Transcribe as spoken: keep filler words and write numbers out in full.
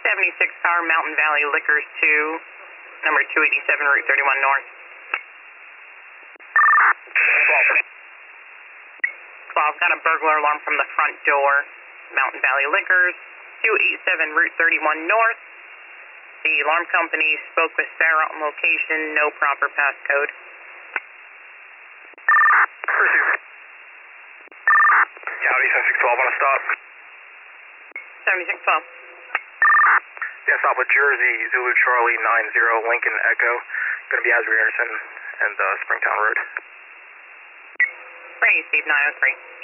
seventy-six car, Mountain Valley Liquors two, number two eighty-seven, Route thirty-one North. twelve, got a burglar alarm from the front door, Mountain Valley Liquors, two eighty-seven, Route thirty-one North. The alarm company spoke with Sarah on location, no proper passcode. County seventy-six twelve on a stop. seventy-six twelve. Yeah, stop with Jersey, Zulu Charlie nine zero, Lincoln Echo. Going to be Asbury Anderson and uh, Springtown Road. Ready, Steve, nine oh three.